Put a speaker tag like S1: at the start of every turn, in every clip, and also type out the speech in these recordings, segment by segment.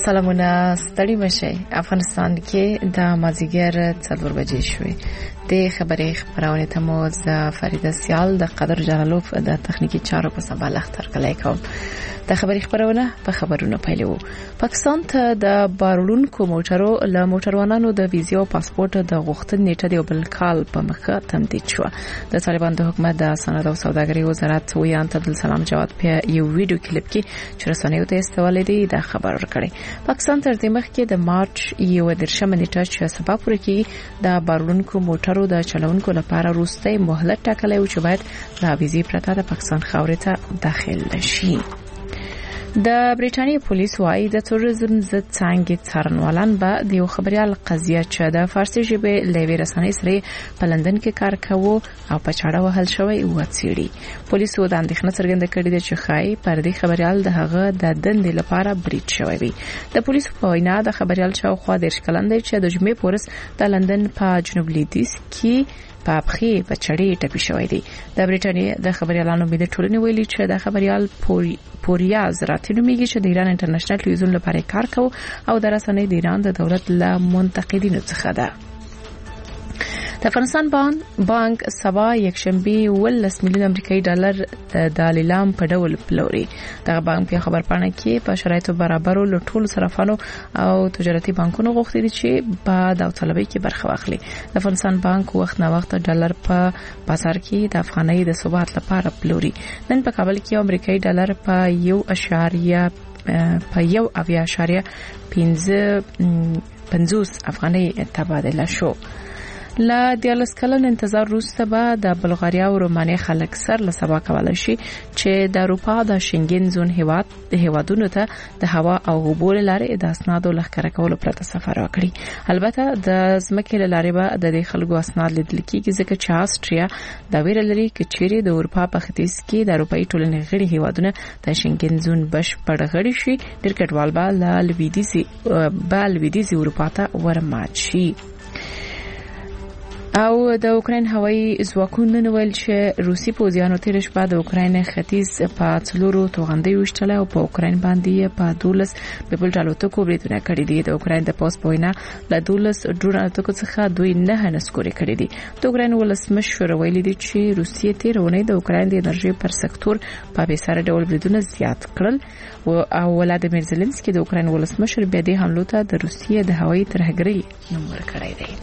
S1: سلامونه ستړي مشه. افغانستان کې د مازیګر 4 بجې شوې. د خبرونه ته مو ز فریده سیال د قدر جلالوف د تخنیکی چارو په سبا لختر کلی کوم. د خبرونه په خبرونو پیلو. پاکستان ته د بارولونکو موټروانانو د ویزا او پاسپورت د غوښتنې نیټه د بل کال په مخه تمدید شو. د طالبان د حکومت د صنعت او سوداګرۍ وزارت ویان عبدالسلام جواد په یو ویډیو کلیپ کې چې رسنیو ته استوالې دي د خبر ورکړي. پاکستان تر دې مخکې د مارچ 11 نیټه چې سبا پورې کې د بارولونکو موټرو د چلونکو لپاره وروستۍ مهلت ټاکلی و چې باید د ویزې پرته د پاکستان خاورې ته داخل شي. د بریټانیا پولیس وايي د توریزم ضد څنګه څارنوالان به د یو خبريال قضیه چې د فارسی ژبې لوي رسنۍ سره په لندن کې کار کوي او په چاړه وهل شوی و څیړي. پولیس د اندېښنه څرګنده کړې ده چې خای پر دې خبريال د هغه د دندې لپاره بریټ شوی وي. د پولیس په وینا د خبريال شاوخوا د اشکلندې چې د جمعې پورس د لندن په جنوب لویدیځ کې په بخي په چړې ټپي شوی دی. د بریټانیا د خبريالانو ملي ټولنې ویلي چې د خبريال پوریاز راتلونکي چې د ایران انټرنیشنل ټلویزیون لپاره کار کوي او د رسنۍ د ایران د دولت له منتقدینو څخه ده. د افغانستان بانک سبا یکشنبه 10 میلیون امریکایي ډالر د لیلام په ډول پلوري. دغه بانک په خبر پاڼه کې په شرایطو برابرو لټول صرافانو او تجارتي بانکونو غوښتي دي چې په داو طلبي کې برخه واخلي. د افغانستان بانک وخت نه وخت ډالر په بازار کې د افغانۍ د ثبات لپاره پلوري. نن په کابل کې امریکایي ډالر په 1.50 افغانۍ تبادله شو. لا دیالس کلن انتظار روسته به د بلغاریا او رومانیا خلک سر له سبا کولای شي چې د اروپا د شنګن زون هیوادونو ته د هوا او اوبو لارې د اسنادو لخر کولو پرته سفر وکړي. البته د ځمکې لارې به د خلکو اسناد لیدل کیږي ځکه چې آستریا د ویره لري چې چیرې د اروپا په ختیځ کې د اروپאי ټولنې غړي هیوادونه د شنګن زون بشپړ غړي شي. ډېر کډوال به لویدیځي اروپا ته ورماچي. او د اوکرين هوایي ځواکونو ویل چې روسي پوځیانو تیر شپه د اوکرين ختیځ په څلورو توغندۍ وشتل او په اوکرين باندې په 12 بل ډالوتکو بریدونه کړی دي. د اوکرين د پوس پوینا له 12 ډروناتکو څخه دوی نه نسکوري کړی دي. د اوکرين ولسمشر ویلي دي چې روسیې تیرونه د اوکرين د انرژي پر سکتور په بیساره ډول بریدونه زیات کړل او ولادیمیر زيلنسکي د اوکرين ولسمشر بیا د حملو ته د روسیې د هوایي ترهګرۍ نوم ورکړی دی.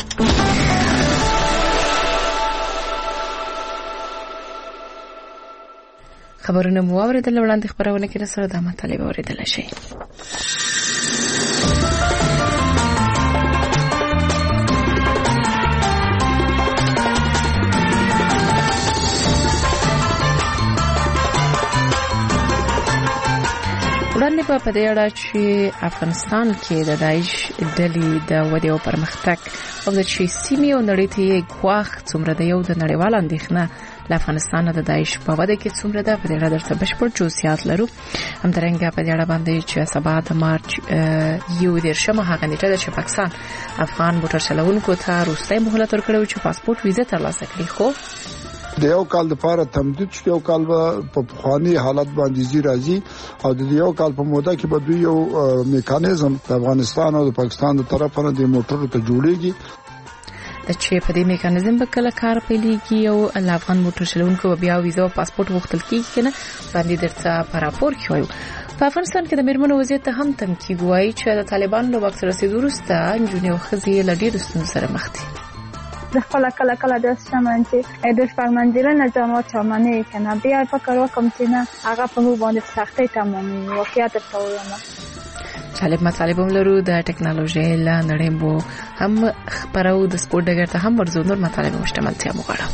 S1: خبرونه مو اوریدل وړاندې خبرونه کې سره د مطالب اوریدل شي. وړاندې په دې اړه چې افغانستان کې د داعش ډلې د ودې او پرمختګ او د سیمې او نړۍ ته غواخ څومره د یو د نړیوال اندېښنه ل افغانستان د داعش په وده کې څومره ده په دې اړه درته بشپړ جزئیات لرو. همدارنګه په دې اړه باندې چې سبا د مارچ 11 هغه نیټه ده چې پاکستان افغان موټر چلونکو ته وروستۍ مهلت ورکړو چې پاسپورت ویزه ترلاسه کړي. خو
S2: د یو کال لپاره تمدید شو. یو کال په خواني حالت باندې زی راځي او د یو کال په موده کې به دوی یو میکانیزم د افغانستان او د پاکستان د طرفه د موټرو ته جوړیږي.
S1: د چې په دې میکانیزم به کله کار پیلېږي او افغان موټر چلونکو بیا ویزه او پاسپورت وغوښتل کیږي کنه باندې درته په راپور کې وایو. په افغانستان کې د میرمنو وضعیت ته هم تمکیږي وایي چې د طالبانو له وخت رسیدو وروسته نجونې او ښځې له ډېرو ستونزو سره مخ دي.
S3: د خپل کله داشتم چې د شپږمنځله نظام چمنه کنه بیا فکر وکم چې نه هغه په مو باندې سختۍ تمامي واقعیت ته وایم.
S1: طالب مطالب هم لرو د ټکنالوژي له نړۍ بو هم خبرو د سپورت دغه ته هم ورزو نور مطالب مشتملتیا مغواړم.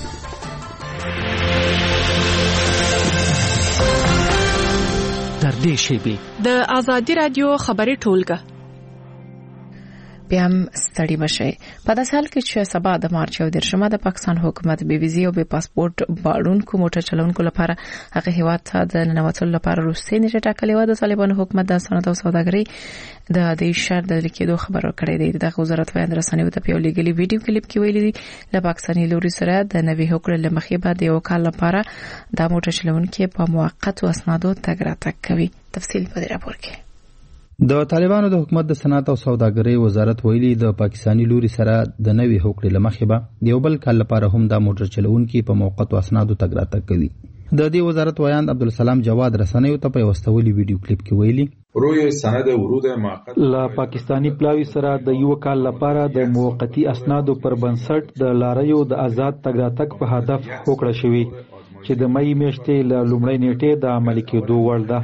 S4: در دې شیبه
S5: د ازادي رادیو خبري ټولګه
S1: بیا هم ستړي مشي. په داسې حال کې چې سبا د مارچ 11 د پاکستان حکومت به ویزه او به پاسپورت باړونکو موټر چلونکو لپاره هغه هیواد ته د ننوتلو لپاره روسي نیټه ټاکلې و. د طالبان حکومت د صنعت او سوداګرۍ د دې شر د لیکېدو خبرو کړې ده. د وزارت ویاند رسنیو ته په لګلي ویډیو کلیپ کې ویلي دي د پاکستاني لوري سره د نوي حکومت لمخې بعد یو کال لپاره د موټر چلونکو په موقت اسنادو تګ راتګ کوي. تفصیل په دې راپور کې.
S6: د طالبانو د حکومت د صنعت او سوداګرۍ وزارت ویلي د پاکستاني لوري سره د نوي هوکړې لمخې به د یو بل کال لپاره هم د موټر چلوونکي په موقتو اسنادو تګ راتګ کوي. د دې وزارت ویاند عبدالسلام جواد رسنیو ته په واستولي ویډیو کلیپ کې ویلي
S7: روی سند ورود موقت
S8: لا پاکستانی پلاوی سره د یو کال لپاره د موقتی اسنادو پر بنسټ د لاریو د آزاد تګ راتګ په هدف هوکړه شوی چې د مې میاشتې له لومړۍ نیټې د عملي کېدو وړ ده.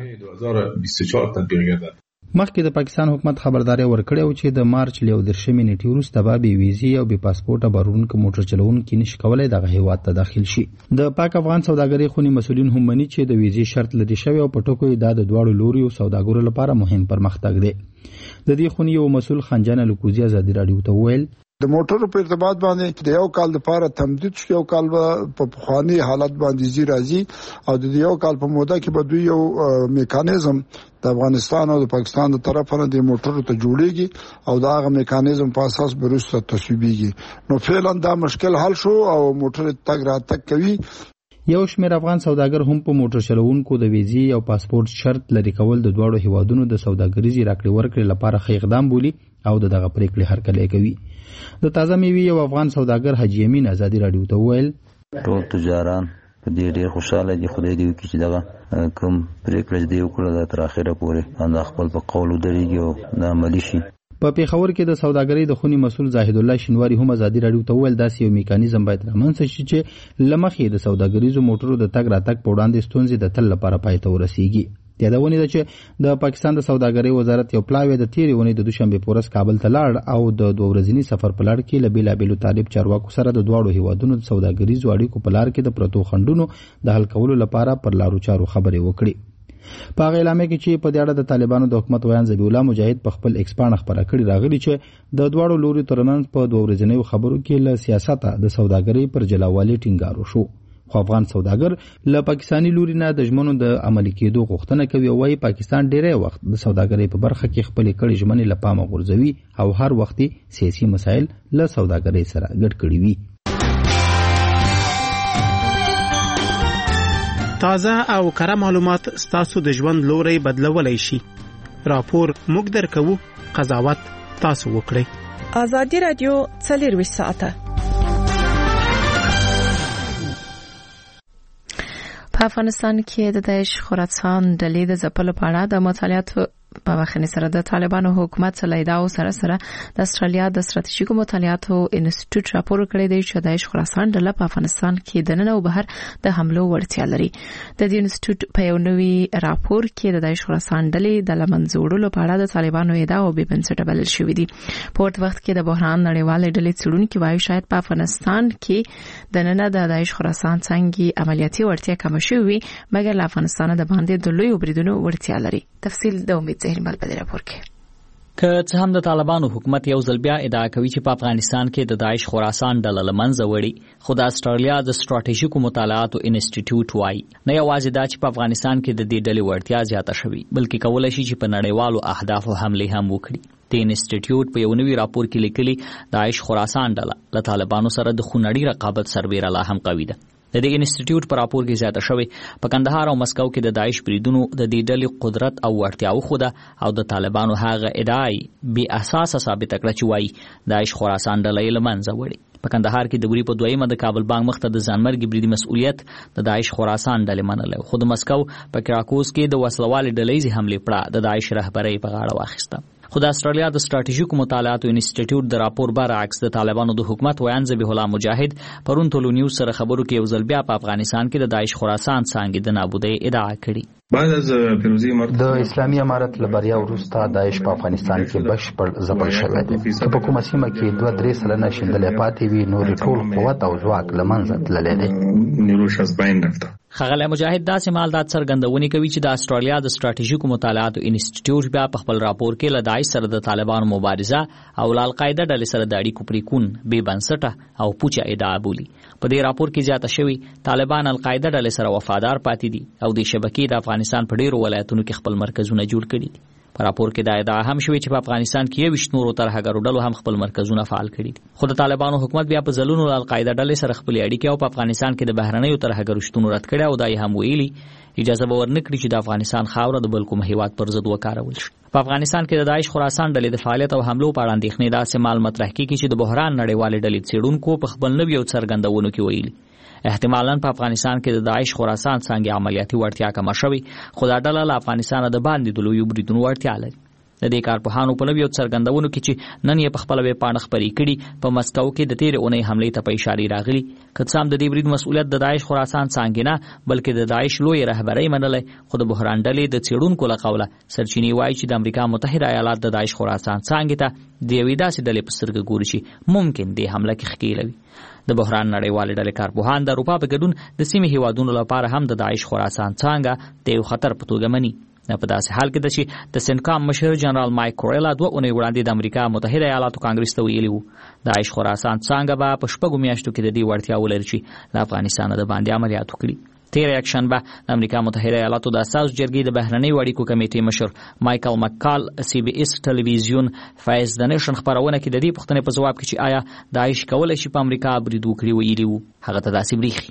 S7: 2024 تطبیق کېده.
S6: مخکې د پاکستان حکومت خبرداري ورکړې و چې د مارچ له 13 نیټې وروسته به بې ویزې او بې پاسپورټه بهرونکو موټر چلوونکي نشي کولای دغه هیواد ته داخل شي. د پاک افغان سوداګرۍ خونی مسؤلین هم مني چې د ویزې شرط لري شوی او په ټکو دا د دواړو لوري او سوداګرو لپاره مهم پرمختګ دی. د دې خونی یو مسؤل خنجان الکوزی ازادي رادیو ته ویل
S2: د موټرو په ارتباط باندې د یو کال لپاره تمدید شو، یو کال په پخوانی حالت باندې زی راځي او د یو کال په موده کې به دوی یو میکانیزم د افغانستان او د پاکستان د طرفه د موټرو ته جوړیږي او دا هغه میکانیزم په اساس برسته تصویبیږي. نو فعلا دا مشکل حل شو او موټر تګ راتګ کوي.
S6: یو شمېر افغان سوداګر هم په موټر چلوونکو د ویزې او پاسپورت شرط لري کول د دواړو هیوادونو د سوداګریزي راکړې ورکړې لپاره ښه اقدام بولي او دغه پریکړې هرکلی کوي. د تازه میوې یو افغان سوداګر حاجی امین ازادي رادیو ته ویل
S9: ټول تجاران په دې ډېر خوشاله دي. خدای دې وکړي چې دغه کوم پریکړه دې وکړه تر اخره پورې اند خپل په قول ودرېږي او د عملي شي.
S6: په پیښور کې د سوداګرۍ د خونی مسؤل زاهد الله شینواری هم ازادي رادیو ته ویل داسې یو میکانیزم باید رامنځته شي چې لمخې د سوداګریزو موټرو د تګ راتګ په وړاندې ستونزې د تل لپاره پای ته ورسیږي. یادونه ده چې د پاکستان د سوداګرۍ وزارت یو پلاوی د تیرې ونې د دوشنبه پورس کابل ته لاړ او د 2 ورځنی سفر په لړ کې له بیلابیلو طالب چارواکو سره د دواړو هیوادونو د سوداګریزو اړیکو په لار کې د پرتو خندونو د حل کولو لپاره پر لارو چارو خبرې وکړي. په هغه اعلامیه کې چې په دې اړه د طالبانو د حکومت ویان ذبیح الله مجاهد په خپل ایکس پاڼه خبره کړې راغلي چې د دواړو لوري ترمنځ په 2 ورځنیو خبرو کې له سیاست د سوداګرۍ پر جلاوالي ټینګار وشو. خو افغان سوداګر له پاکستانی لوري نه د ژمنو د عملي کېدو غوښتنه کوي او وايي پاکستان ډېری وخت د سوداګرۍ په برخه کې خپل کړي ژمنې له پامه غورځوي او هر وختي سیاسي مسایل له سوداګرۍ سره ګډ کړي وي.
S10: تازه او کره معلومات ستاسو د ژوند لوري بدلولای شي. راپور موږ درکوو، قضاوت تاسو وکړئ.
S5: ازادي رادیو 24 ساعته.
S1: په افغانستان کې د داعش خراسان ډلې د ځپلو په اړه د مطالعاتو په وخت سره د طالبانو حکومت سلیداو سره د استرالیا د ستراتیژیکو مطالعاتو انسټیټیوټ راپور کړی دی چې داعش خراسان ډله په افغانستان کې د نن او بهر د حملو وړتیا لري. د دې انسټیټیوټ په یو نوي راپور کې د داعش خراسان ډلې د لمنځوړلو په اړه د طالبانو ادعا او بې بنسټه بلل شوې دي. په ورته وخت کې د بحران نړیوالې ډلې څېړونکي وایي شاید په افغانستان کې د نن د داعش خراسان څنګه عملیاتي وړتیا کم شوي مګر له افغانستان د باندې د لوی بریدونو وړتیا لري. تفصیل د امید زهیر مل په راپور کې.
S11: که څه هم د طالبانو حکومت یو ځل بیا ادعا کوي چې په افغانستان کې د داعش خراسان ډله لمنځه وړي، خو د استرالیا د ستراتیژیکو مطالعاتو انسټیټیوټ وايي نه یوازې دا چې په افغانستان کې د دې ډلې وړتیا زیاته شوي بلکې کولای شي چې په نړیوالو اهدافو حمله هم وکړي. د انسټیټیوټ په یو نوي راپور کې لیکلي داعش خراسان ډله له طالبانو سره د خونړي رقابت سربیره لا هم قوي ده. د دې انسټیټیوټ په راپور کې زیاته شوی په کندهار او مسکو کې د داعش بریدونو د دې ډلې قدرت او وړتیاو خوده او د طالبانو هغه ادعای بې اساسه ثابت کړه چې وایي داعش خراسان ډله یې لمنځه وړي. په کندهار کې د بری په دویمه د کابل بانک مخ ته د ځانمرګي بریدي مسؤلیت د داعش خراسان ډلې منله، خو د مسکو په کراکوس کې د وسلوال ډلې حمله پړه د داعش رهبرۍ په غاړه واخیسته. خو د استرالیا د ستراتیژیکو مطالعاتو انسټیټیوټ د راپور برعکس د طالبانو د حکومت ویان ذبیح الله مجاهد پرون ټولو نیوز سره خبرو کې یو ځل بیا په افغانستان کې د داعش خراسان څنګه د نابودۍ ادعا کړې.
S12: بعد از پیروزی د اسلامي امارت له بریا وروسته داعش په افغانستان کې بشپړ ځپل شوی دی. په کومه سیمه کې 2-3 سلنه شیندلې پاتې وي نور ټول قوت او ځواک له منځه تللی دی.
S11: نیروش از بین رفته. خغل مجاهد داسې مالدات څرګندونې کوي چې د استرالیا د ستراتیژیکو مطالعاتو انسټیټیوټ بیا په خپل راپور کې له داعش سره د طالبانو مبارزه او له القاعده ډلې سره د اړیکو پریکون بې بنسټه او پوچه ادعا بولي. په دې راپور کې زیاته شوی طالبان القاعده ډلې سره وفادار پاتې دي او د شبکې د افغانستان په ډیرو ولایتونو کې خپل مرکزونه جوړ کړي دي. په راپور کې دا ادعا هم شوې چې په افغانستان کې 20 نورو ترهګرو ډلو هم خپل مرکزونه فعال کړي دي. خو د طالبانو حکومت بیا په ځلونو القاعده ډلې سره خپل اړیکې او په افغانستان کې د بهرنیو ترهګرو شتون رد کړي او دا یې هم ویلي اجازه به ورنکړي چې د افغانستان خاوره د بل کوم هیواد پر ضد وکارول شي. په افغانستان کې د داعش خراسان ډلې د فعالیت او حملو په اړه اندېښنې داسې معلومات مطرح کیږي چې د بحران نړیوالې ډلې څېړونکو په خپل نوي او څرګندونو کې ویلي احتمالاً په افغانستان کې د داعش خراسان څنګه عملیاتي وړتیا کمه شوې خو دا ډله له افغانستان د باندې د لویو بریدونو وړتیا لري. د دې کارپوهانو په نویو څرګندونو کې چې نن یې په خپل ویب پاڼه خپرې کړي په مسکو کې د تیر اونۍ حملې ته په اشاره راغلي که څه هم د دې برید مسؤلیت د داعش خراسان څنګه نه بلکې د داعش لوی رهبرۍ منلې خو د بحران ډلې د څېړونکو له قوله سرچینې وایي چې د امریکا متحده ایالات د داعش خراسان څنګه ته د یوې داسې ډلې په سترګه ګوري چې ممکن دې حمله کې ښکېلوي. د بحران نړیوالې ډلې کارپوهان د اروپا په ګډون د سیمې هیوادونو لپاره هم د داعش خراسان څنګه د یو خطر په توګه مني. په داسې حال کې چې د سنکام مشر جنرال مایک کوریلا 2 اونۍ وړاندې د امریکا متحده ایالاتو کانګرس ته ویلي وو داعش خراسان څنګه به په شپږو میاشتو کې د دې وړتیا ولري چې له افغانستان د باندې عملیات وکړي. تیر یکشنبه د امریکا متحده ایالاتو د اساس جرګې د بهرنیو اړیکو کمیټې مشر مایکل مکال سی بي اس ټلویزیون فایز د نشن خبرونه کې د دې پوښتنې په جواب کې چې آیا داعش کولای شي په امریکا برید وکړي ویلي وو هغه ته داسې بریښي.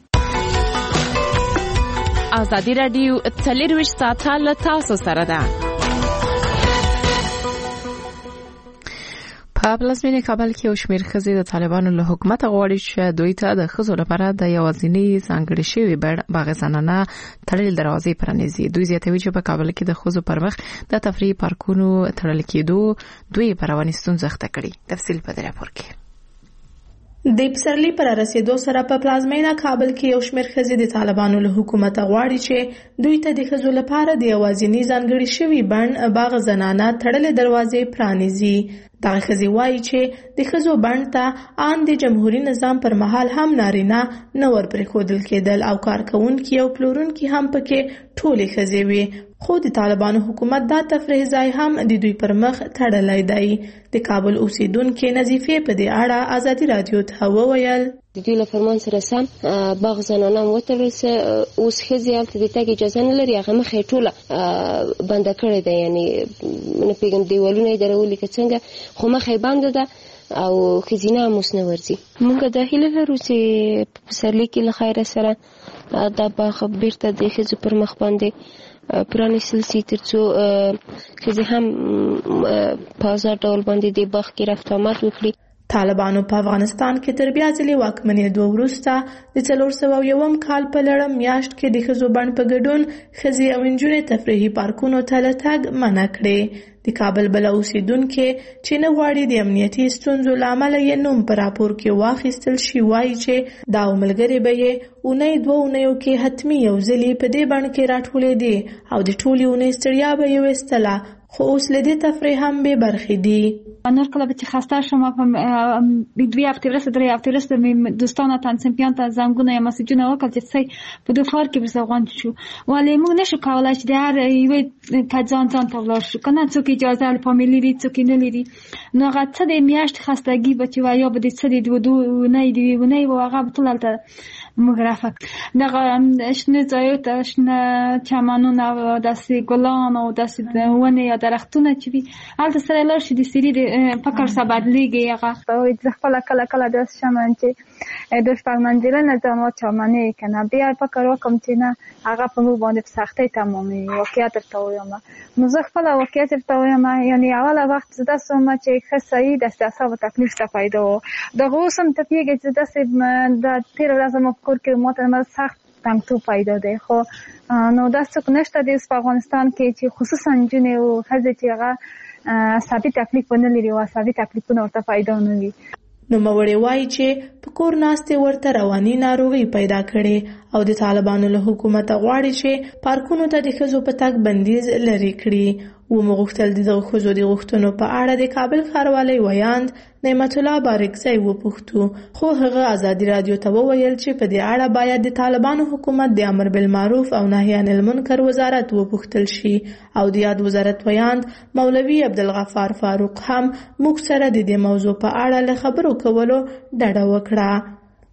S5: ازادي رادیو 24 ساعته له تاسو سره ده.
S1: په پلازمینه کابل کې یو شمېر ښځې د طالبانو له حکومت غواړي چې دوی ته د ښځو لپاره د یوازینۍ ځانګړې شوې باغ زنانه تړلې دروازې پرانیزي. دوی زیاتوي چې په کابل کې د ښځو پر مخ د تفریح پارکونو تړل کېدو دوی په رواني ستونزه اخته کړي. تفصیل په دې راپور کې.
S13: د پسرلی پر رسیدو سره په پلازمینه کابل کې یو شمېر ښځې د طالبانو له حکومت غواړي چې دوی ته د ښځو لپاره د یوازینۍ ځانګړې شوې بڼ باغ زنانه تړلې دروازې پرانیزي. دغه ښځې وایي چې د ښځو بڼ ته ان د جمهوریت نظام پر مهال هم نارینه نه ورپرېښودل کېدل او کارکوونکي او پلورونکي هم پکې ټولې ښځې وي. خو د طالبانو حکومت دا تفریح ځای هم د دوی پر مخ تړلی دی. د کابل اوسیدونکې نظیفې په دې اړه ازادي رادیو ته وویل
S14: د دوی له فرمان سره سم باغ زنانه هم وتړل سه اوس ښځې هلته د تګ اجازه نه لري هغه مخ یې ټوله بنده کړې ده یعنی نه پوهېږم دیوالونه یې درولي که څنګه خو مخ یې بنده ده او ښځینه هم اوس نه ورځي. موږ دا هیله لرو چې په پسرلي کې له خیره سره دا باغ بیرته د ښځو پر مخ باندې پرانیستل سي ترڅو ښځې هم په ازاد ډول باندې د باغ کې رفت آمد وکړي.
S13: طالبانو په افغانستان کې تر بیا ځلې واکمنېدو وروسته د 401 کال په لړم میاشت کې د ښځو بڼ په ګډون ښځې او نجونې تفریحي پارکونو ته له تګ منع کړې. د کابل بله اوسیدونکې چې نه غواړي د امنیتي ستونزو له امله یې نوم په راپور کې واخیستل شي وایي چې دا ملګرې به یې اونۍ 2 اونیو کې حتمي یو ځلې په دې بڼ کې راټولېدې او د ټولې اونۍ ستړیا به یې ویستله خو اوس له دې تفریح هم بې برخې دي.
S15: نور کله چې خسته شم په 2 هفته وروسته 3 هفته وروسته مې دوستانو تنظیمیان ته زنګونه یا مسیجونه وکړل چې څه په دوه فار کې به ځوان شو ولی موږ نشو کولای چې د هر یوې ته ځان ته ولاړ شو کنه څوک اجازه له فامیلی لري څوک نه لري نو هغه څه د میاشت خستګي به چې یا به د څه د نه دی ونه او هغه ټولته مغرفک دغه شنه ځایو ته شنه چمنونه او داسې ګلان او داسې ونه یا درختونه چې وي هلته سره لاړ شي د سری د فکر څخه بدلېږي.
S3: هغه زه خپله کله کله داسې شم چې د شپږ منزله نظام چمنې که نه بیا فکر وکړم چې نه هغه په موږ باندې په سختۍ تماموي. واقعیت درته وایم نو زه خپله واقعیت درته وایم یعنې اوله وخت زه داسې وم چې ښه صحیح داسې اعصابو تکلیف ته پیدا و دغه اوس هم ته پوهېږې چې داسې د تېره ورځ زموږ کور کې ماته سخت تنګتوب پیدا دی خو نو دا څوک نشته دی په افغانستان کې چې خصوصا نجونې او ښځې چې هغه عصبي تکلیف ونه لري او عصبي تکلیفونه ورته پیدا نه وي.
S13: نوموړې وایي چې په کور ناستې ورته رواني ناروغي پیدا کړي او د طالبانو له حکومت غواړي چې پارکونو ته د ښځو په تګ بندیز لرې کړي. ومغوښتل د دغه ښځو د غوښتنو په اړه د کابل ښاروالۍ ویاند نعمت الله بارکزی وپوښتو خو هغه ازادي رادیو ته وویل چې په دې اړه باید د طالبانو حکومت د امر بالمعروف او نهي عن المنکر وزارت وپوښتل شي او د یاد وزارت ویاند مولوي عبدالغفار فاروق هم موږ سره د دې موضوع په اړه له خبرو کولو ډډه وکړه.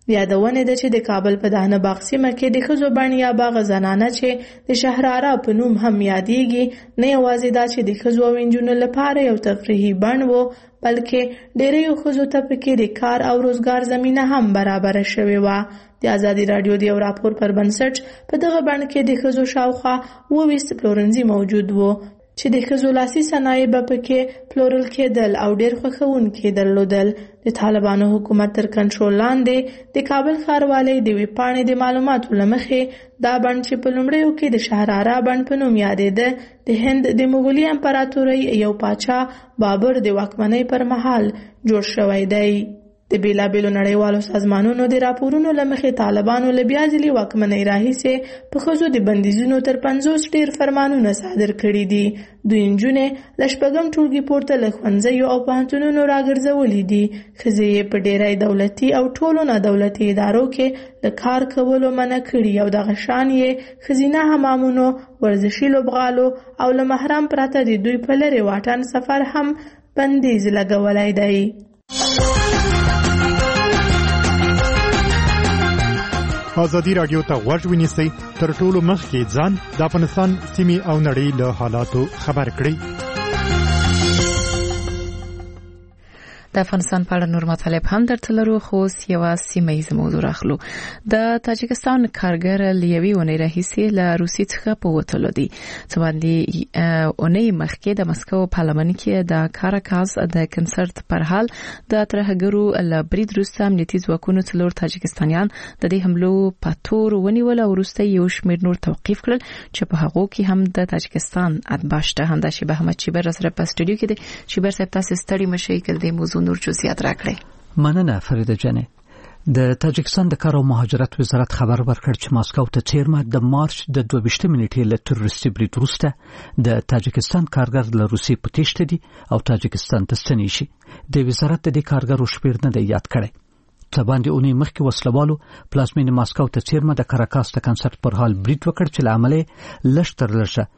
S13: یادونه ده چې د کابل په دهنه باغ سیمه کې د ښځو بڼ یا باغ زنانه چې د شهراره په نوم هم یادېږي نه یوازې دا چې د ښځو او نجونو لپاره یو تفریحي بڼ و بلکې ډېریو ښځو ته پکې د کار او روزګار زمینه هم برابره شوې وه. د ازادي راډیو د یو راپور پر بنسټ په دغه بڼ کې د ښځو شاوخوا 22 پلورنځي موجود وو چې د ښځو لاسي صنایع به پکې پلورل کېدل او ډېر خوښونکي درلودل. د طالبانو حکومت تر کنټرول لاندې د کابل ښاروالۍ د ویبپاڼې د معلوماتو له مخې دا بڼ چې په لومړیو کې د شهراره بڼ په نوم یادېده د هند د مغولي امپراتورۍ یو پاچا بابر د واکمنۍ پر مهال جوړ شوی دی. د بیلابیلو نړیوالو سازمانونو د راپورونو له مخې طالبانو له بیا ځلې واکمنۍ راهیسې په ښځو د بندیزونو تر 50 ډېر فرمانونه صادر کړي دي. دوی نجونې له 8 ټولګي پورته له ښوونځیو او پوهنتونونو راګرځولي دي. ښځې یې په ډېری دولتي او ټولو نه دولتي ادارو کې له کار کولو منع کړي او دغه شان یې ښځینه حمامونو، ورزشي لوبغالو او له محرم پرته د دوی په لرې واټن سفر هم بندیز لګولی دی.
S16: ازادي راډیو ته غوږ ونیسئ، تر ټولو مخکې ځان د افغانستان سیمې او نړۍ له حالاتو خبر کړئ.
S1: د افغانستان په اړه نور مطالب هم درته لرو، خو یو سیمه ییز موضوع راخلو. د تاجکستان کارګر لیوي ونې راهیسې له روسیې څخه په وتلو دي. څه باندې اونۍ مخکې د مسکو پارلمان کې د کاراکاز د کنسرت پر حال د ترهګرو له برید وروسته امنیتي ځواکونو څلور تاجکستانیان د دې حملو په تور ونیول او وروسته یو شمېر نور توقیف کړل چې په هغو کې هم د تاجکستان اتباع شته. همدا شیبه احمد چیبر سره په سټوډیو کې دی. چیبر صاحب تاسو ستړي مشئ کله د موضوع نور جزئیات راکړئ.
S4: مننه فریده جانې. د تاجکستان د کار او مهاجرت وزارت خبر ورکړ چې ماسکو ته څیرمه د مارچ د 22 نیټې له تروریستي برید وروسته د تاجکستان کارګر له روسیې په تېښته دي او تاجکستان ته ستنې شي. د وزارت د کارګرو شمېر نه دی یاد کړی. څه باندې اونۍ مخکې وسلوالو پلازمینې ماسکو ته څیرمه د کاراکاس د کنسرت پر حال برید وکړ چې له امله لږ تر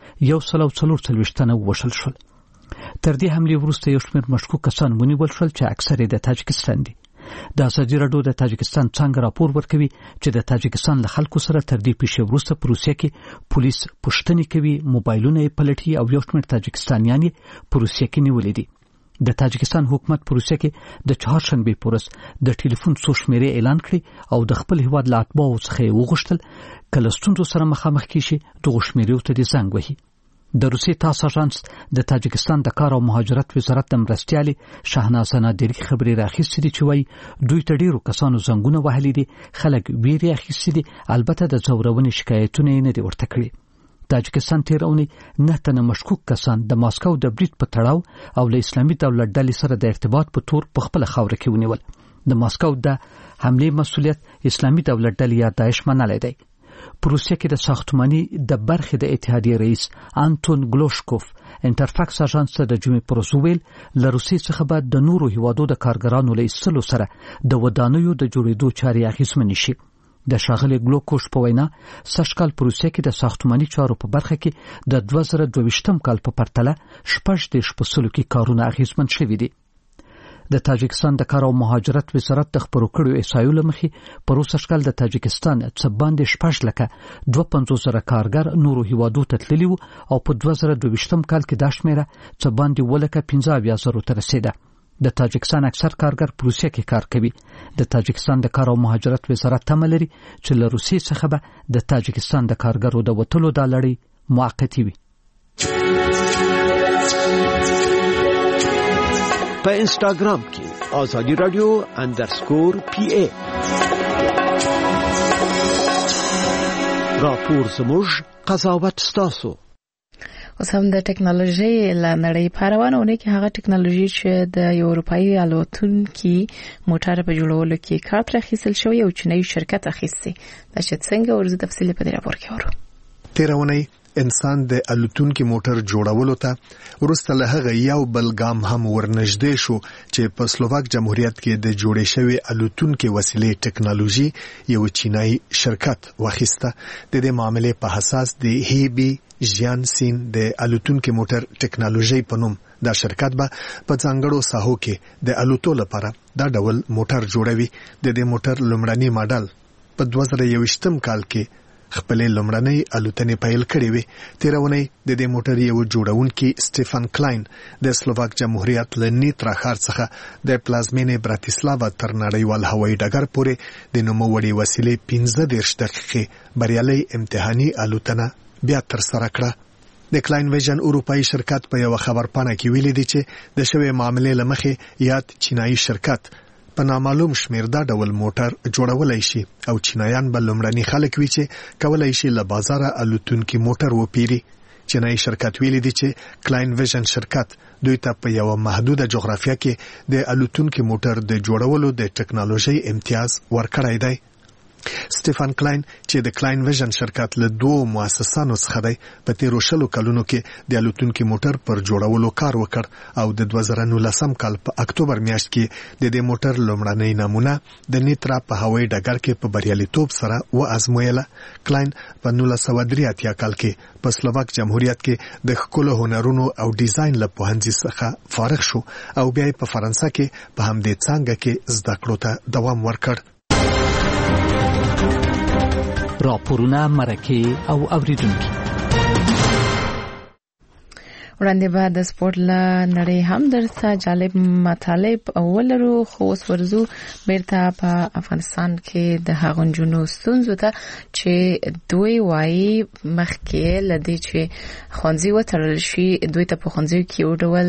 S4: لږه 144 تنه ووژل شول. تر دې حملې وروسته یو شمېر مشکوک کسان ونیول شول چې اکثر یې د تاجکستان دي. د ازادي راډیو د تاجکستان څنګه راپور ورکوي چې د تاجکستان له خلکو سره تر دې پیښې وروسته په روسیه کې پولیس پوښتنې کوي، موبایلونه یې پلټي او یو شمېر تاجکستانیان یې په روسیه کې نیولې دي. د تاجکستان حکومت په روسیه کې د چهارشنبې په ورځ د ټلیفون څو شمېرې اعلان کړې او د خپل هیواد له اتباعو څخه یې وغوښتل کله ستونزو سره مخامخ کیږي دغو شمېرو ته دې زنګ وهي. د روسیې تاس اژانس د تاجکستان د کار او مهاجرت وزارت د مرستیالې شهنازه نادري خبرې راخیستې دي چې وایي دوی ته ډېرو کسانو زنګونه وهلي دي، خلک ویرې اخیستي دي، البته د ځورونې شکایتونه یې نه دي ورته کړي. تاجکستان تیر اونۍ 9 تنه مشکوک کسان د ماسکو د برید په تړاو او له اسلامي دولت ډلې سره د ارتباط په تور په خپل خاوره کې ونیول. د ماسکو د حملې مسؤلیت اسلامي دولت ډلې یا داعش منلی دی. په روسیه کې د ساختماني د برخې د اتحادیې رئیس انتون ګلوشکوف انټرفاکس اژانس ته د جمعې پر ورځ ویل له روسیې څخه به د نورو هیوادو د کارګرانو له ایستلو سره د ودانیو د جوړېدو چارې اغېزمنې شي. د ښاغلي ګلوکوش په وینا سږکال په روسیه کې د ساختماني چارو په برخه کې د 2022 کال په پرتله 14% کې کارونه اغېزمن شوي دي. د تاجکستان د کار او مهاجرت وزارت د خبرو کړیو احصایو له مخې په روسي کال د تاجکستان څه باندې 6,52,000 کارګر نورو هیوادو ته تللي وو او په 2022 کال کې دا شمېره څه باندې 15,000 ته رسیده. د تاجکستان اکثر کارګر په روسیه کې کار کوي. د تاجکستان د کار او مهاجرت وزارت تمه لري چې له روسیې څخه به د تاجکستان د کارګرو د وتلو دا لړۍ موقتي وي.
S17: په انستاګرام کې ازادي رادیو _PA راپور زموږ قضاوت ستاسو.
S1: اوس هم د ټکنالوژي له نړۍ په روانونه کې هغه ټکنالوژي چې د اروپایي الوتونکي موټر په جوړولو کې کار تر اخیستل شوی او چینایي شرکت اخیستي. دا چې څنګه ورته تفصیل په دې راپور کې ورو.
S18: تیرونی انسان د الوتونکي موټر جوړولو ته ورسته له هغه یو بل ګام هم ورنږدې شو چې په سلوواک جمهوریت کې د جوړې شوی الوتونکي وسیلې ټکنالوژي یو چینایي شرکت واخیسته. د دې معاملې په اساس د هیبي ژیانسین د الوتونکي موټر ټکنالوژي په نوم دا شرکت به په ځانګړو ساحو کې د الوتو لپاره دا ډول موټر جوړوي. د دې موټر لومړنی ماډل په 2021 کال کې خپلې لومړنۍ الوتنې پیل کړې وې. تیرونی د دې موټر یو جوړونکي سټيفن کلاین د سلوواک جمهوریت له نیترا ښار څخه د پلازمینې براتیسلاوا تر نړیوال هوایي ډګر پورې د نوموړې وسیلې 15 دقیقې بریالي امتحاني الوتنه بیا ترسره کړه. د کلاین ویژن اروپایي شرکت په یو خبرپاڼه کې ویلي دی چې د شوې معاملې لمخې یاد چینایي شرکت په نامعلوم شمیر دا ډول موټر جوړولای شي او چینایان به لومړني خلک وي چې کولای شي له بازاره الوتونکي موټر وپیري. چینایي شرکت ویلي دی چې کلاین ویژن شرکت دوی ته په یو محدوده جغرافیه کې د الوتونکي موټر د جوړولو د ټکنالوژي امتیاز ورکړی دی. سټيفن کلاین چې د کلاین ویژن شرکت له 2 مؤسسانو څخه دی په 13 کلونو کې د الوتونکي موټر پر جوړولو کار وکړ او د 2019 کال په اکتوبر میاشت کې د دې موټر لومړنۍ نمونه د نیترا په هوایي ډګر کې په بریالیتوب سره وازمویله. کلاین په 1983 کال کې په سلوواک جمهوریت کې د ښکلو هنرونو او ډیزاین له پوهنځي څخه فارغ شو او بیا په فرانسه کې په همدې څانګه کې زده کړو ته دوام ورکړ.
S4: راپورونه مرکه او اوریدونکو
S1: وړاندې به د سپورت له نړۍ هم درته جالب مطالب ولرو. خو اوس ورځو بیرته په افغانستان کې د هغو نجونو ستونزو ته چې دوی وایي مخکې له دې چې ښوونځي وتړل شي دوی ته په ښوونځیو کې یو ډول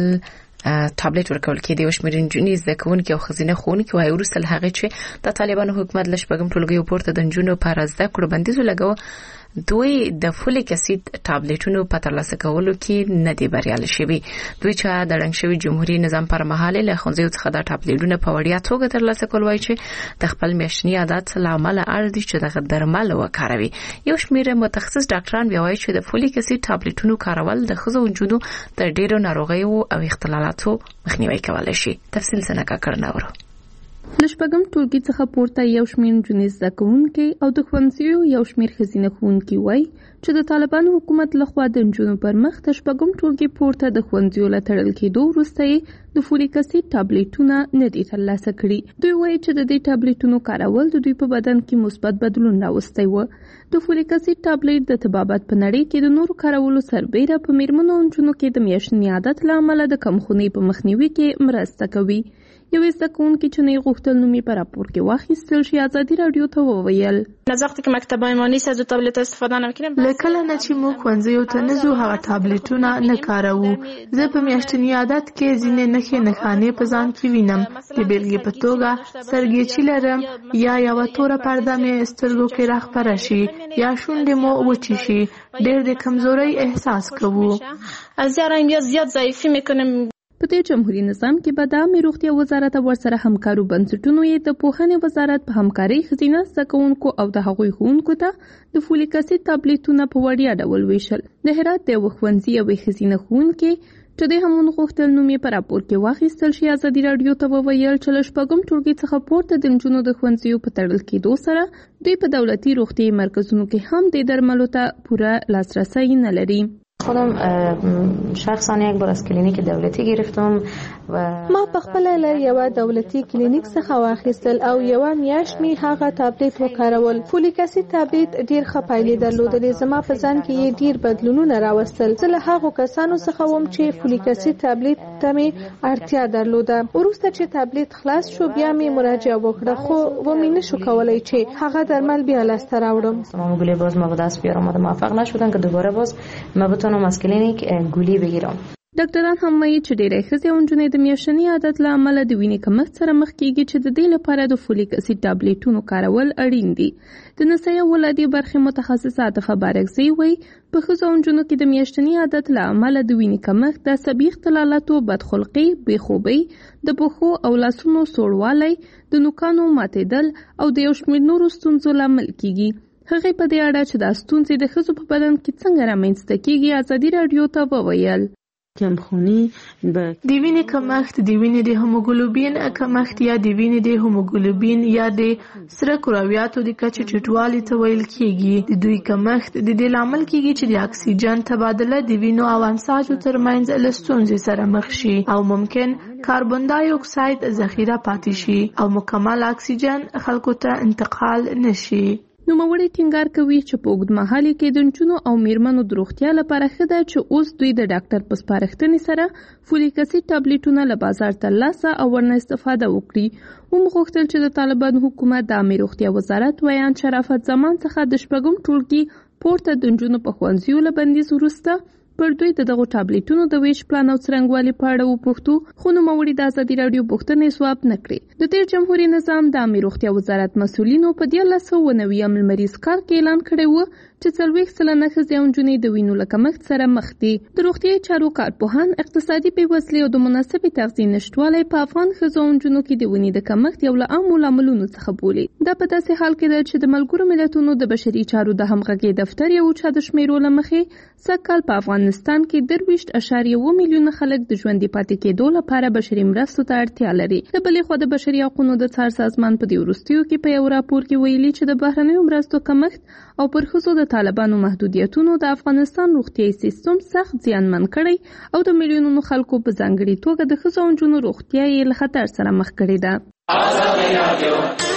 S1: ټابلیټ ورکول کېدی. یو شمېر نجونې زده کوونکي او ښځینه ښوونکي وایي وروسته له هغې چې د طالبانو حکومت له شپږم ټولګیو پورته د نجونو پر زده کړو بندیز ولګاوه دوی د فولیک اسید ټابلیټونو په ترلاسه کولو کې نه دي بریالي شوي. دوی چې د ړنګ شوي جمهوریت نظام پر مهال له ښوونځیو څخه د ټابلیټونو په وړیا توګه ترلاسه کول وایي چې د خپل میاشتني عادت له امله اړ دي چې دغه درمل وکاروي. یو شمېر متخصص ډاکټران بیا وایي چې د فولیک اسید ټابلیټونو کارول د ښځو او نجونو د ډېرو ناروغیو او اختلالاتو مخنیوي کولی شي. تفصیل څنګه کړنه ورو
S13: له شپږم ټولګي څخه پورته یو شمېر نجونې زده کوونکي او د ښوونځیو یو شمېر ښځینه ښوونکي وایي چې د طالبانو حکومت لخوا د نجونو پر مخ د شپږم ټولګي پورته د ښوونځیو له تړل کېدو وروسته یې د فولیک اسید ټابلیټونه نه دي ترلاسه کړي. دوی وایي چې د دې ټابلیټونو کارول د دوی په بدن کې مثبت بدلون راوستی و. د فولیک اسید ټابلیټ د طبابت په نړۍ کې د نورو کارولو سربېره په میرمنو او نجونو کې د میاشتني عادت له امله د کمخونۍ په مخنیوي کې مرسته کوي. یو زده کوونکی چې نه غوښتل نومي په راپور کې واخیستل شي ازادي رادیو ته وویل
S19: از وقتی که مکتبای ما نیست از تابلت استفاده نمیکنیم.
S13: لکه نه چې موږ ښوونځیو ته نه ځو هغه ټابلیټونه نه کاروو. زه په میاشتني عادت کې ځینې نښانې په ځان کې وینم. د بیلګې په توګه سرګیچي لرم یا یوه توره پرده مې سترګو کې راخپره شي یا شونډې مو وچې شي. ډېر د کمزورۍ احساس کوو.
S19: از یا زیات ضعیفی میکنم.
S13: په دې جمهوریت نظام کې به د عامه روغتیا وزارت او ورسره همکارو بنسټونو یې د پوهنې وزارت په همکارۍ ښځینه زده کوونکو او د هغوی ښوونکو ته د فولیک اسید ټابلیټونه په وړیا ډول ویشل. د هرات د یوه ښوونځي یوې ښځینه ښوونکې چې د همون غوښتل نوم یې په راپور کې واخیستل شي ازادي رادیو ته وویل چې له شپږم ټولګي څخه پورته د نجونو د ښوونځیو په تړل کېدو سره دوی په دولتي روغتیايي مرکزونو کې هم د درملو ته پوره لاسرسی نه لري.
S20: خودم شخصا یک بار از کلینیک دولتی گرفتم و
S13: ما په خپل لر یو دولتي کلینیک څخه واخیستل او یو میاشت می هغه ټابلیټ وکارول. فولیک اسید ټابلیټ ډیر ښه پایلې درلودلې. زما په ځان کې ډیر بدلونونه راوستل. زه له هغو کسانو څخه وم چې فولیک اسید ټابلیټ ته می اړتیا درلوده. وروسته چې ټابلیټ خلاص شو بیا می مراجعه وکړه خو و می نشو کولای چې هغه درمل بیا لاسته راوړم.
S20: گولی باز ما به دست بیارم و موفق نشدم که دوباره باز ما بتونم از کلینیک گولی بگیرم.
S13: ډاکټران هم وایي چې ډېری ښځې او نجونې د میاشتني عادت له امله د وینې کمښت سره مخ کېږي چې د دې لپاره د فولیک اسید ټابلیټونو کارول اړین دي. د نسایي ولادي برخې متخصصه عاطفه بارکزی وایي په ښځو او نجونو کې د میاشتني عادت له امله د وینې کمښت د عصبي اختلالاتو، بدخلقۍ، بېخوبۍ، د پښو او لاسونو سوړوالی، د نوکانو ماتېدل او د یو شمېر نورو ستونزو لامل کېږي. هغې په دې اړه چې دا ستونزې د ښځو په بدن کې څنګه رامنځته کېږي ازادي رادیو ته وویل
S21: کمخونی به
S13: د وینې کمښت، د وینې د هیموګلوبین کمښت یا د وینې د هیموګلوبین یا د سره کرویاتو د کچې ټیټوالي ته ویل کیږي. د دوی کمښت د دې لامل کیږي چې د اکسیجن تبادله د وینو او انساجو ترمنځ له ستونزې سره مخ شي او ممکن کاربن دای اکساید ذخیره پاتې شي او مکمل اکسیجن خلکو ته انتقال نشي.
S5: نوموړی ټینګار کوي چې په اوږدمهالي کې د نجونو او میرمنو د روغتیا لپاره ښه ده چې اوس دوی د ډاکټر په سپارښتنې سره فولیک اسید ټابلیټونه له بازار ترلاسه او ورنه استفاده وکړي. ومغوښتل چې د طالبانو حکومت د عامه روغتیا وزارت ویان شرافت زمان څخه د شپږم ټولګي پورته د نجونو په ښوونځیو له بندیز وروسته پر دوی د دغو ټابلیټونو د ویش پلان او څرنګوالي په اړه وپوښتو، خو نوموړي د ازادي راډیو پوښتنې ځواب نه کړې. د تیر جمهوریت نظام د عامه روغتیا وزارت مسؤلینو په 1990 لمریز کال کې اعلان کړی و چې 40% ښځې او نجونې د وینو له کمښت سره مخ دي. د روغتیايي چارو کارپوهان اقتصادي بېوزلي او د مناسبې تغذیې نشتوالی په افغان ښځو او نجونو کې د وینې د کمښت یو له عامو لاملونو څخه بولي. دا په داسې حال کې ده چې د ملګرو ملتونو د بشري چارو د همغږۍ دفتر یو چا د شمیرو له مخې سږکال په افغانستان کې 23.7 میلیونه خلک د ژوندي پاتې کېدو لپاره بشري مرستو ته اړتیا لري. د بلې خوا د بشري حقوقو د څار سازمان په دې وروستیو کې په یو راپور کې ویلي چې د بهرنیو مرستو کمښت او پر ښځو د طالبانو محدودیتونو د افغانستان روغتیايي سیستم سخت زیانمن کړی او د میلیونونو خلکو په ځانګړي توګه د ښځو او نجونو روغتیا یې له خطر سره مخ کړې ده.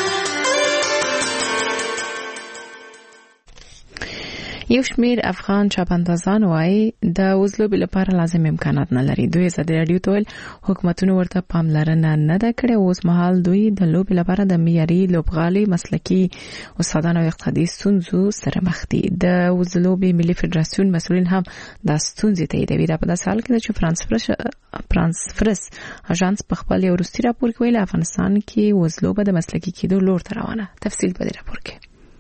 S1: یو شمیر افغان چاپندازان وایي د وزلوبې لپاره لازم امکانات نه لري. دوی ازادي راډیو ته ویل حکومتونه ورته پاملرنه نه ده کړې. اوس مهال دوی د لوبې لپاره د معیاري لوبغالي مسلکي استادانو او اقتصادي ستونزو سره مخ دي. د وزلوبې ملي فدراسیون مسؤلین هم د ستونزې تاییدوي. دا په داسې حال کې ده چې فرانس پرس اژانس په خپل یو وروستي راپور کې ویلي افغانستان کې وزلوبه د مسلکي کېدو لور ته روانه. تفصیل په دې راپور کې.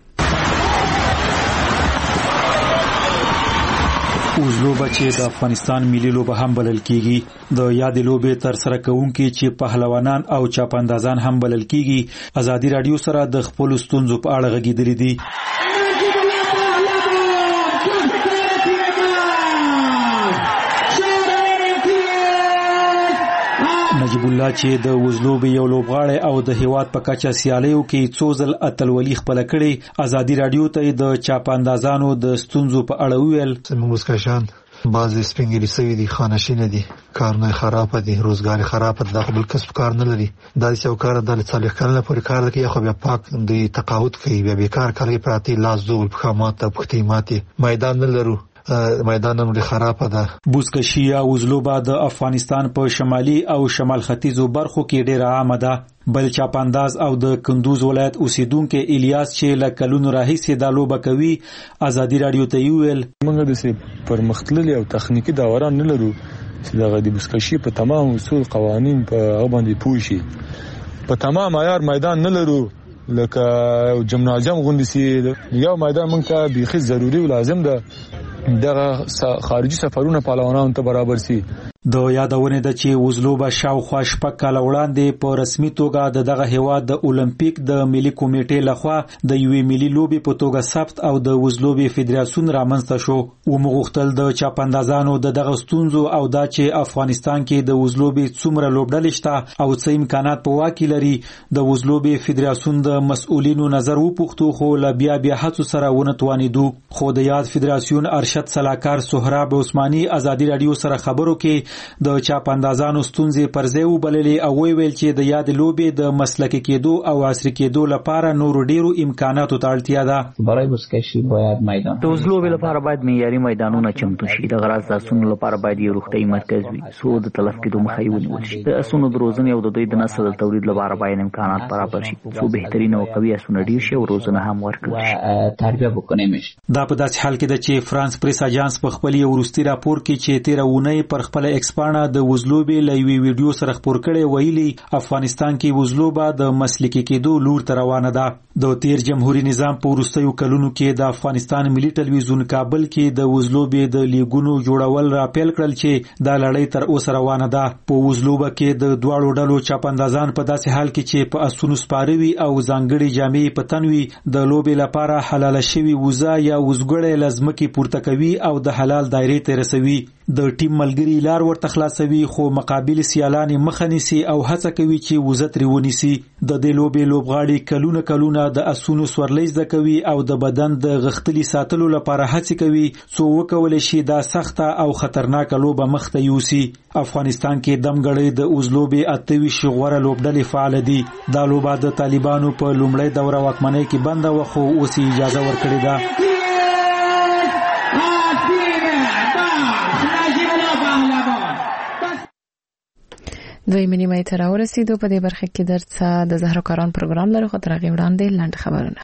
S8: وزلوبه چې د افغانستان ملي لوبه هم بلل کیږي، د یاد لوبې تر سره کوونکي چې پهلوانان او چاپندازان هم بلل کیږي، ازادي راډیو سره د خپل ستونزو په اړه غږیدلې دي. نجیب الله چې د وزلوبې یو لوبغاړی او د هیواد په کچه سیالیو کې څو ځل اتلولي خپل کړي، ازادي راډیو ته د چاپندازانو د ستونزو په اړه ویل.
S18: زموږ مسکشان بعضی سپینګری سوي دي، خانشین دي، کارونه خراب دي، روزګار خراب دي، د خپل کسب کار نه لري. دا یو کار د صالح کړل پورې کار کوي، خو بیا پاک د تقاعد کوي، بیا بیکار کوي، پراتی لاس دوبل خامات او پختیمات میدان نه لرو، میدان هم خراب ده.
S8: بوزکشي یا وزلوبه د افغانستان په شمالي او شمال ختیځو برخو کې ډېره عامه ده. بل چاپانداز او د کندوز ولایت اوسیدونکو الیاس چې له کلونو راهیسې دا لوبه کوي، ازادي راډیو ته ویل
S22: موږ د پرمختللي او تخنیکی داوران نه لرو چې دغه د بوزکشي په تمام اصول قوانین په هغه باندې پوه شي. په تمام عیار میدان نه لرو، لکه جمنازیم غوندې سي یو میدان موږ ته بیخي ضروري او لازم ده. دغه خارجي سفرونه پهلوانانو ته برابر سي.
S8: د یادونه ده چې وزلوبه شاوخوا شپږ کاله وړاندې په رسمي توګه د دغه هیواد د اولمپیک د ملي کمیټې لخوا د یوې ملي لوبې په توګه ثبت او د وزلوبې فدراسیون رامنځته شو. ومغوښتل د چاپندازانو د دغه ستونزو او دا چې افغانستان کې د وزلوبې څومره لوبډلې شته او څه امکانات په واک کې لري، د وزلوبې فدراسیون د مسؤلینو نظر وپوښتو، خو بیا هڅو سره ونه توانیدو. خو د یاد فدراسیون ارشد سلاکار سهراب عثماني ازادي راډیو سره خبرو کې د چاپندازانو ستونزې پر ځای وبللې او ویل چې د یاد لوبې د مسلکي کېدو او عصري کېدو لپاره نور ډیرو امکاناتو ته اړتیا ده.
S23: برای بوزکشي باید میدان د وزلوبې لپاره باید معیاري میدانونه چمتو شي. د غراض د اسونو لپاره باید یو روغتیايي مرکز وي څو د تلف کېدو مخه ونیول شي. د اسونو د روزنې او د دوی د نسل د تولید لپاره باید امکانات برابر شي څو بهترین او قوي اسونه ډیر شي او روزنه هم ورکړل شي. تربیه وکړي مش.
S8: دا په داسې حال کې ده چې فرانس پریس اژانس په خپل یو وروستي راپور کې چې 13 اونۍ پر خپل ایکسپانا د وزلوبې لوي ویډیو سره خبر کړي ویلي افغانستان کې وزلوبه د مسلکي کېدو لور ته روانه ده. د تیر جمهوریت نظام په وروستیو کلونو کې د افغانستان ملي ټلویزیون کابل کې د وزلوبې د لیګونو جوړول راپیل کړل چې د لړۍ تر اوسه روانه ده. په وزلوبه کې د دواړو ډلو چاپندازان په داسې حال کې چې په اسونو سپاروي او ځانګړي جامې په تن وي د لوبې لپاره حلاله شوی وزا یا وزګړې لازمکي پورته کوي او د حلال دایرې ته رسوي. د ټیم ملګری لار ورته خلاصوي خو مقابل سیالان مخه نیسي او هڅه کوي چې وزت ریونیسي. د دې لوبې لوبغاړي کلونه د اسونو سورلۍ زده کوي او د بدن د غختلي ساتلو لپاره هڅه کوي څو وکول شي دا سخته او خطرناکه لوبه مخته یوسي. افغانستان کې دمګړې د وزلوبې 28 غوړه لوبډلې فعال دي. دا لوبه د طالبانو په لومړۍ دوره واکمنۍ کې بنده و خو اوس اجازه ورکړې ده.
S1: دوی منی مې تر ورسېدو په دې برخه کې درڅ د زهرا کاران پروګرام لرو خو تر هغه وړاندې لاندې خبرونه.